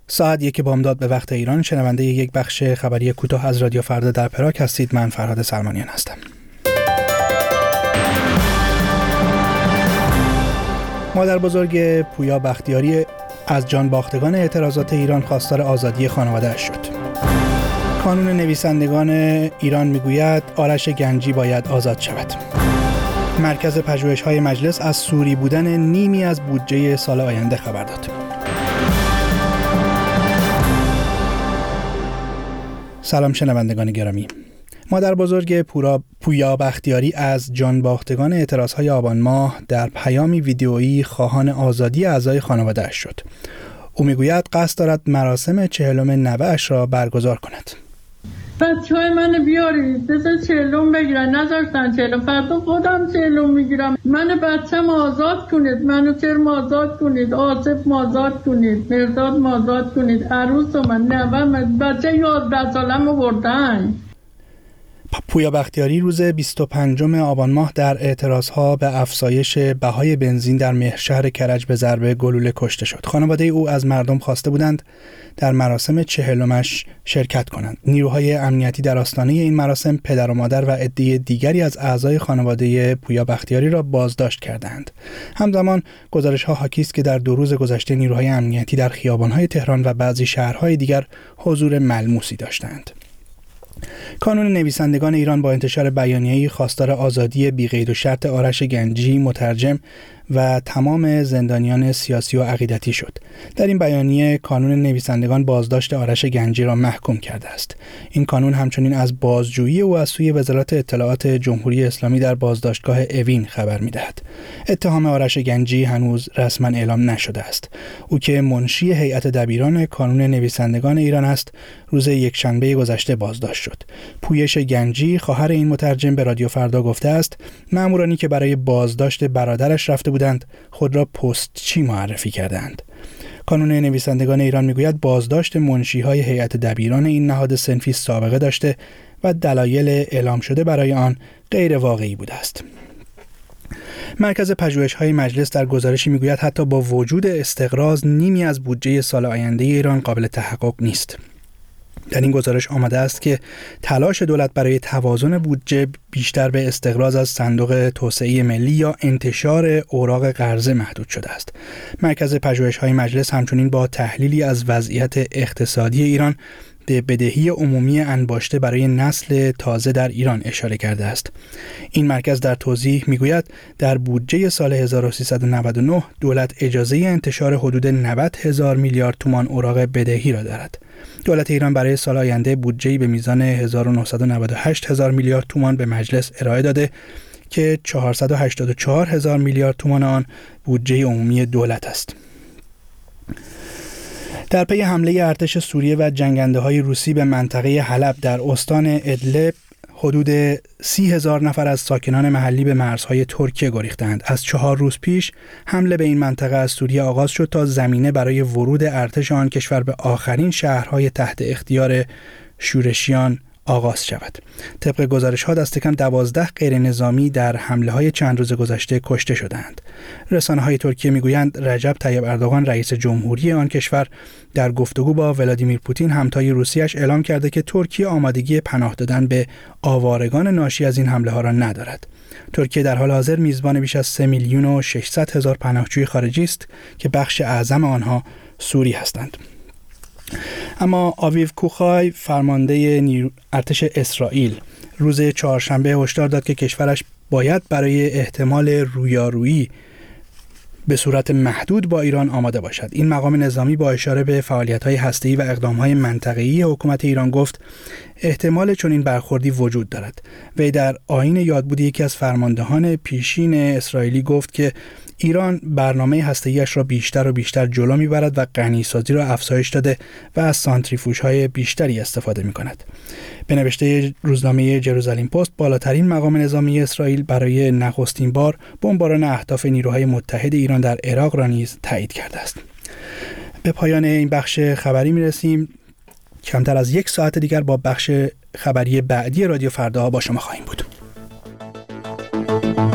ساعت 1 بامداد به وقت ایران شنونده یک بخش خبری کوتاه از رادیو فردا در پراگ هستید. من فرهاد سلمانیان هستم. مادر بزرگ پویا بختیاری از جانباختگان اعتراضات ایران خواستار آزادی خانواده‌اش شد. کانون نویسندگان ایران میگوید آرش گنجی باید آزاد شود. مرکز پژوهش‌های مجلس از سوری بودن نیمی از بودجه سال آینده خبر داد. سلام شنوندگان گرامی. مادر بزرگ پویا بختیاری از جانباختگان اعتراضهای آبان ماه در پیامی ویدیویی خواهان آزادی اعضای خانواده‌اش شد. او میگوید قصد دارد مراسم 40م نوه‌اش را برگزار کند. بچه‌های منو بیارید بذار 40م بگیرن، نذاشتن 40م، فردا خودم 40م میگیرم. من بچه‌م آزاد کنید، منو چرم آزاد کنید، آصف آزاد کنید، مرداد آزاد کنید، عروس من نوام بچه 11 سالمو بردن. پویا بختیاری روز 25 آبان ماه در اعتراضها به افزایش بهای بنزین در مهرشهر کرج به ضرب گلوله کشته شد. خانواده او از مردم خواسته بودند در مراسم 40مش شرکت کنند. نیروهای امنیتی در آستانه این مراسم پدر و مادر و عده دیگری از اعضای خانواده پویا بختیاری را بازداشت کردند. همزمان گزارش‌ها حاکی است که در 2 روز گذشته نیروهای امنیتی در خیابان‌های تهران و بعضی شهرهای دیگر حضور ملموسی داشتند. کانون نویسندگان ایران با انتشار بیانیه‌ای خواستار آزادی بی‌قید و شرط آرش گنجی، مترجم و تمام زندانیان سیاسی و عقیدتی شد. در این بیانیه کانون نویسندگان بازداشت آرش گنجی را محکوم کرده است. این کانون همچنین از بازجویی او از سوی وزارت اطلاعات جمهوری اسلامی در بازداشتگاه اوین خبر می‌دهد. اتهام آرش گنجی هنوز رسما اعلام نشده است. او که منشی هیئت دبیران کانون نویسندگان ایران است، روز یکشنبه گذشته بازداشت شد. پویش گنجی خواهر این مترجم به رادیو فردا گفته است مامورانی که برای بازداشت برادرش رفته بودند خود را پستچی معرفی کردند. کانون نویسندگان ایران میگوید بازداشت منشی‌های هیئت دبیران این نهاد صنفی سابقه داشته و دلایل اعلام شده برای آن غیر واقعی بوده است. مرکز پژوهش‌های مجلس در گزارشی میگوید حتی با وجود استقراض نیمی از بودجه سال آینده ایران قابل تحقق نیست. در این گزارش آمده است که تلاش دولت برای توازن بودجه بیشتر به استقراض از صندوق توسعه ملی یا انتشار اوراق قرضه محدود شده است. مرکز پژوهش‌های مجلس همچنین با تحلیلی از وضعیت اقتصادی ایران به بدهی عمومی انباشته برای نسل تازه در ایران اشاره کرده است. این مرکز در توضیح میگوید در بودجه سال 1399 دولت اجازه انتشار حدود 90,000 میلیارد تومان اوراق بدهی را دارد. دولت ایران برای سال آینده بودجه‌ای به میزان 1998,000 میلیارد تومان به مجلس ارائه داده که 484,000 میلیارد تومان آن بودجه عمومی دولت است. در پی حمله ارتش سوریه و جنگنده‌های روسی به منطقه حلب در استان ادلب حدود 30,000 نفر از ساکنان محلی به مرزهای ترکیه گریختند. از 4 روز پیش حمله به این منطقه از سوریه آغاز شد تا زمینه برای ورود ارتش آن کشور به آخرین شهرهای تحت اختیار شورشیان آغاز شود. طبق گزارش‌ها دست کم 12 غیر نظامی در حمله‌های چند روز گذشته کشته شدند. رسانه‌های ترکیه می‌گویند رجب طیب اردوغان رئیس جمهوری آن کشور در گفتگو با ولادیمیر پوتین همتای روسیه‌اش اعلام کرده که ترکیه آمادگی پناه دادن به آوارگان ناشی از این حمله‌ها را ندارد. ترکیه در حال حاضر میزبان بیش از 3,600,000 پناهجوی خارجی است که بخش اعظم آنها سوری هستند. اما آویو کوخای فرمانده ارتش اسرائیل روز چهارشنبه هشدار داد که کشورش باید برای احتمال رویارویی به صورت محدود با ایران آماده باشد. این مقام نظامی با اشاره به فعالیت‌های هسته‌ای و اقدام‌های منطقه‌ای حکومت ایران گفت احتمال چنین برخوردی وجود دارد. وی در آیین یادبود یکی از فرماندهان پیشین اسرائیلی گفت که ایران برنامه هسته‌ایش را بیشتر و بیشتر جلو می‌برد و غنی‌سازی را افزایش داده و از سانتریفوژهای بیشتری استفاده می‌کند. به نوشته روزنامه جروزالیم پست، بالاترین مقام نظامی اسرائیل برای نخستین بار بمباران اهداف نیروهای متحد ایران در عراق را نیز تایید کرده است. به پایان این بخش خبری می‌رسیم. کمتر از 1 ساعت دیگر با بخش خبری بعدی رادیو فردا با شما خواهیم بود.